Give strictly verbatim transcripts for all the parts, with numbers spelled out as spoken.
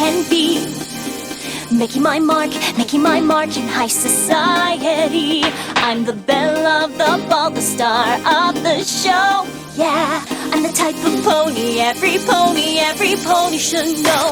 can be. Making my mark, making my mark in high society. I'm the belle of the ball, the star of the show. Yeah, I'm the type of pony every pony, every pony should know.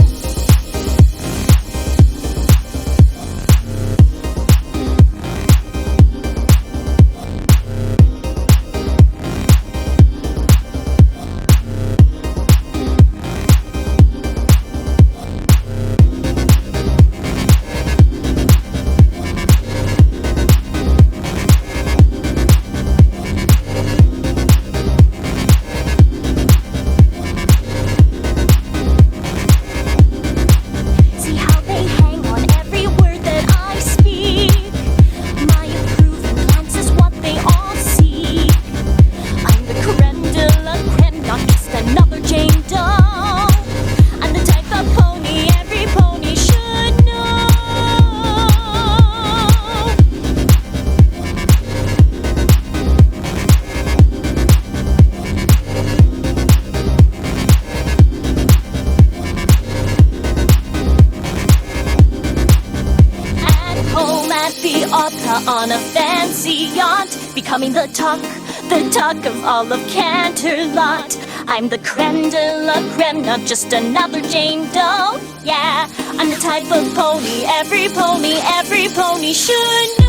The opera on a fancy yacht, becoming the talk, the talk of all of Canterlot. I'm the creme de la creme, not just another Jane Doe. Yeah, I'm the type of pony every pony, every pony should